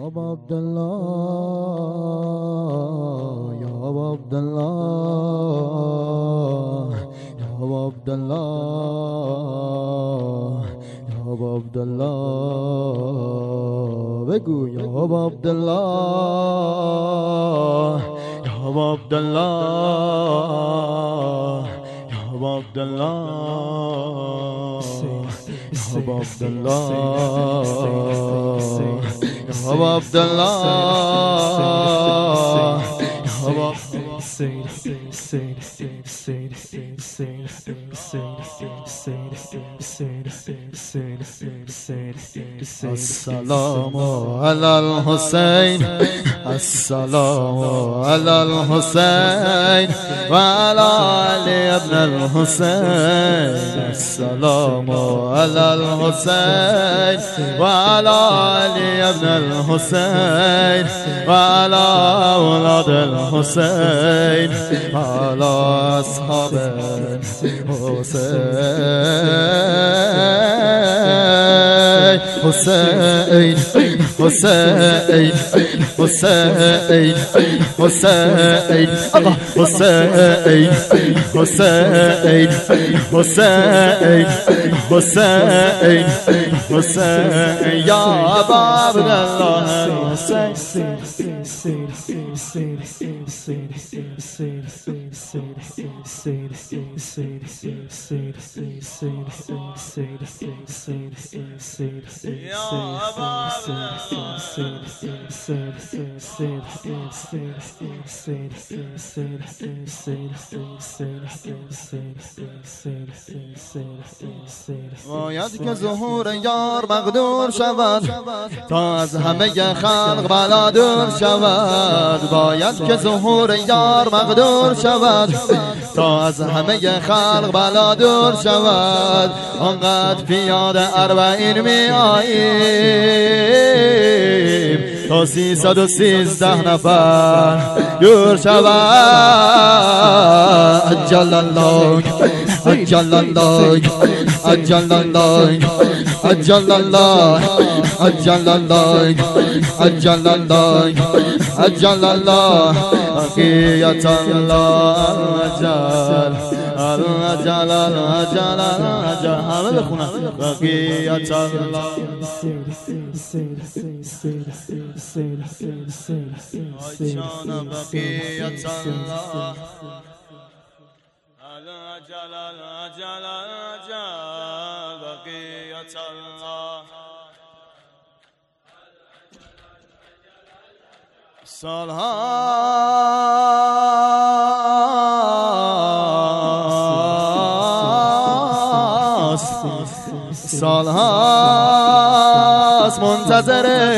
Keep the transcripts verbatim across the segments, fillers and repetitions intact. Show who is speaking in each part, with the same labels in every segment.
Speaker 1: عبدالله یا عبدالله یا عبدالله یا عبدالله بگو یا عبدالله یا عبدالله یا عبدالله یا عبدالله یا عبدالله السلام علی الحسین السلام علی الحسین و علی علی ابن الحسین السلام علی الحسین و علی علی ابن الحسین و علی اولاد الحسین و علی اصحاب حسین حسین حسین حسین حسین آقا حسین حسین حسین حسین حسین یا ابا عبدالله حسین باید که ظهور یار مقدور شود تا از همه خلق بلا دور شود باید که ظهور یار مقدور شود تا از همه خلق بلا دور شود آنقدر پیاده اربعین می آییم تا سیصد و سیزده نفر دور شود عجل الله عجل الله عجل الله عجل الله عجل الله عجل الله عجل الله بقیت الله العجل العجل العجل العجل همه بخونم بقیت الله آجان بقیت الله العجل العجل العجل بقیت الله سالها سالهاست منتظره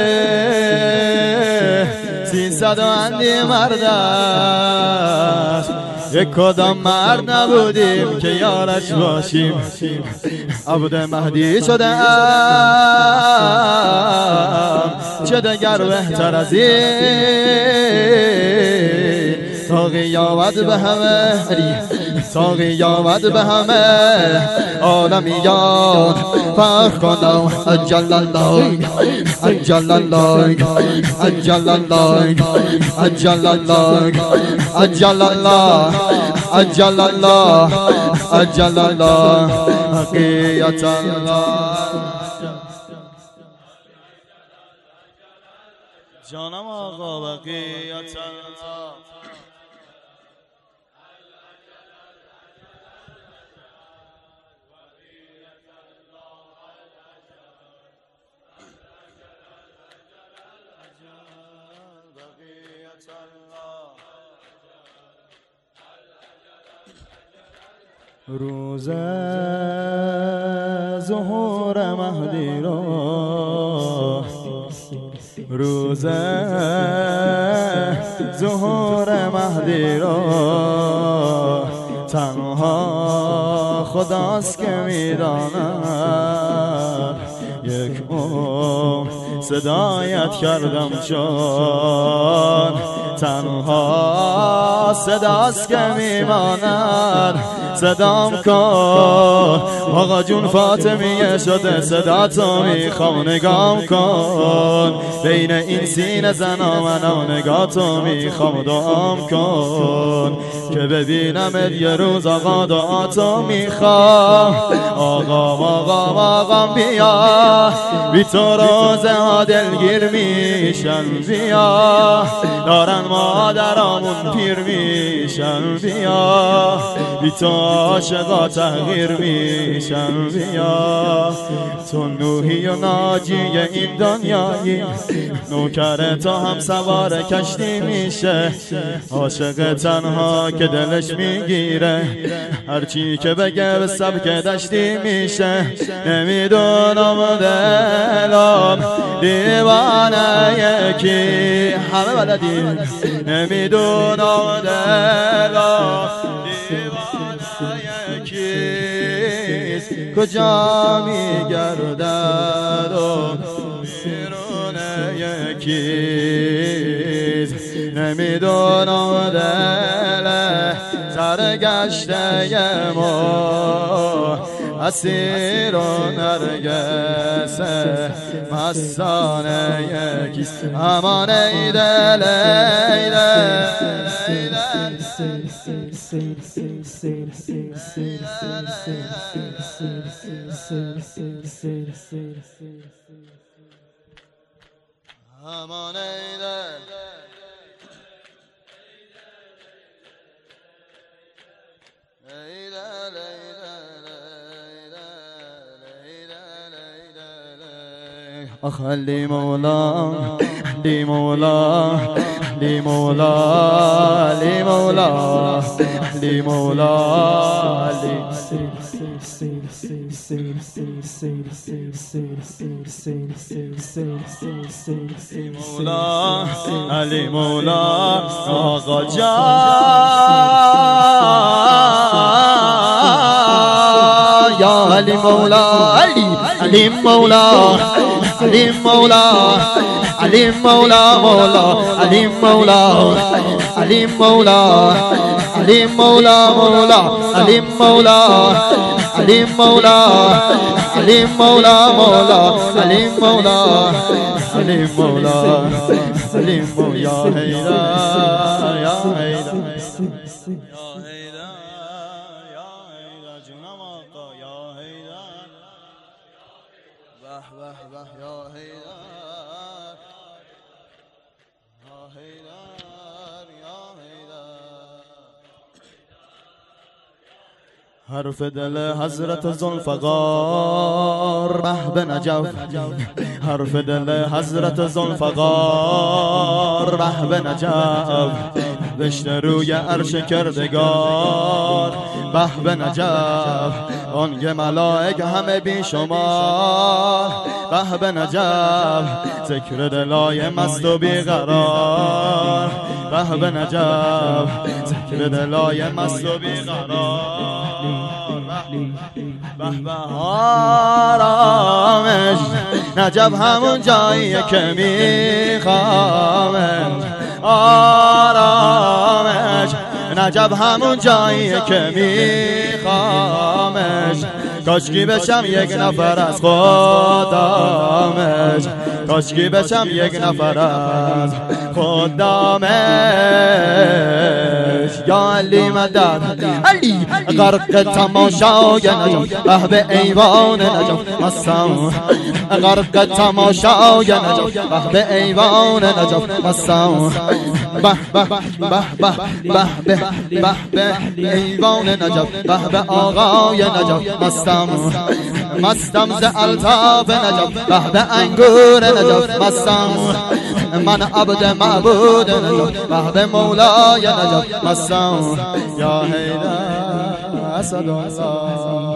Speaker 1: سیصد و اندی مرد است یک کدام مرد نبودیم که یارش باشیم عبد مهدی شده ام چه دگر بهتر از این تا قیامت به همه تا قیامت به همه عالمیان فخر کنم عجل الله عجل الله عجل الله عجل الله عجل الله عجل الله عجل الله بقیت الله جانم آقا بقیت الله روز ظهور مهدی را روز ظهور مهدی را تنها خداست که میداند یک عمر صدایت کردم چون تنها صداست که میماند صدام کن آقا جون فاطمیه شده صدا تو میخوام نگام کن بین این سینه زنا من نگاه تو میخوام دعام کن که ببینم یه روز آقا دعا تو میخوام آقا آقا آقا بیا بی تو روزه ها دلگیر میشن بیا دارن مادرامون پیر میشن بیا بی تو عاشقا تغییر میشن بیا تو نوحی و ناجی این دنیایی نوکر تو هم سوار کشتی میشه عاشق تنها که دلش میگیره هرچی که بگه به سبک دشتی میشه نمیدونم دلم دیوانه یکی همه بلدی نمیدونم دلم دیوانه یکیست کجا میگردد و بیرونه یکیست نمیدونم دل سرگشته ما اسیر و نرگسه مستانه یکیست امان ای دل ای دل ای دل امان ای دل آخ علی مولا علی مولا علی مولا علی مولا علی مولا علی مولا علی مولا آقا جان یا علی مولا علی علی مولا علی مولا علی مولا مولا علی مولا علی مولا علی مولا مولا علی مولا علی مولا علی مولا مولا علی مولا علی مولا علی مولا یا حیدر یا حیدر یا حیدر یا حیدر جونم آقا یا حیدر وح وح وح یا حیدر یا حیدر یا حیدر حرف دل حضرت ذوالفقار به به نجف حرف دل حضرت ذوالفقار به به نجف بشته روی عرش کردگار به به نجف آن یه ملائک همه بی شمار به به نجف ذکر دلای مست و بیقرار به به نجف ذکر دلای مست و بیقرار به به آرامش نجف همون جاییه که میخوامش آرامش نجف همون جاییه که میخوامش کاشکی بشم یک نفر از خدامش کاشکی بشم یک نفر از خدامش یا علی مدد علی غرق تماشای نجف به به ایوان نجف مستم غرق تماشای نجف به به ایوان نجف مستم به به به به به به به به ایوان نجف به به آقای نجف مستم مستم ز الطاف نجف به به انگور نجف مستم من عبد معبود نجف به به مولای نجف مستم یا حیدر اسد الله